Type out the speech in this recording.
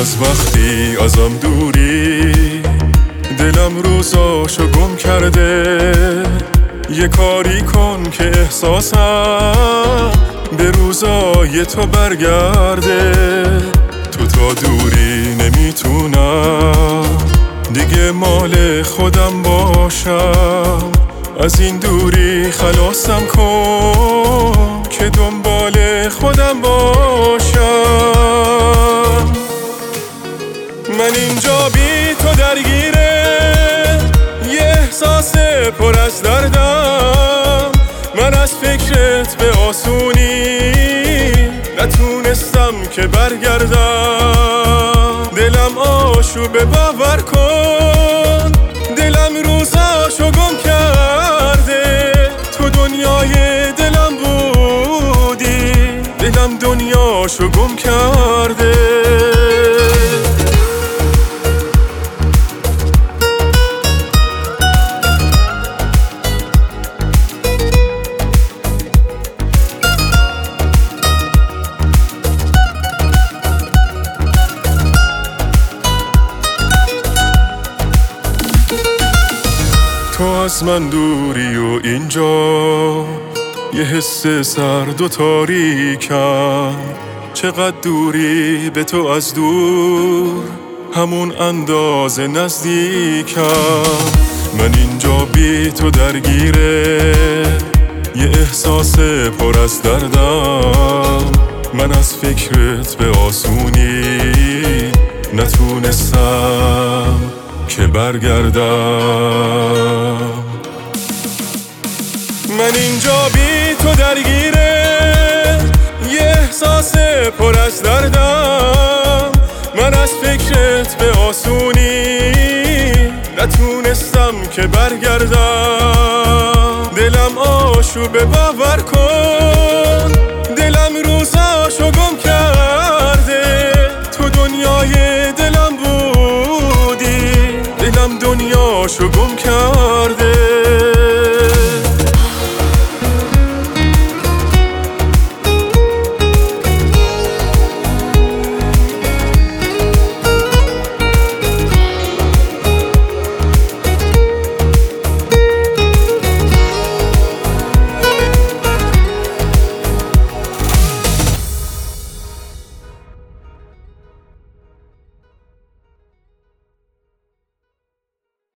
از وقتی ازم دوری، دلم روزاشو گم کرده. یه کاری کن که احساسم به روزای تو برگرده. تو تا دوری نمیتونم دیگه مال خودم باشم. از این دوری خلاصم کن که دنبال خودم باشم. من اینجا بی تو درگیره یه احساس پر از دردم. من از فکرت به آسونی نتونستم که برگردم. دلم آشوبه باور کن، دلم روزاشو گم کرده. تو دنیای دلم بودی، دلم دنیاشو گم کرده. تو از من دوری و اینجا یه حس سرد و تاریکم. چقدر دوری به تو از دور، همون اندازه نزدیکم. من اینجا بی تو درگیره یه احساس پر از دردم. من از فکرت به آسونی نتونستم که برگردم. من اینجا بی تو درگیره یه احساس پر از دردم. من از فکرت به آسونی نتونستم که برگردم. دلم آشوبه باور کن،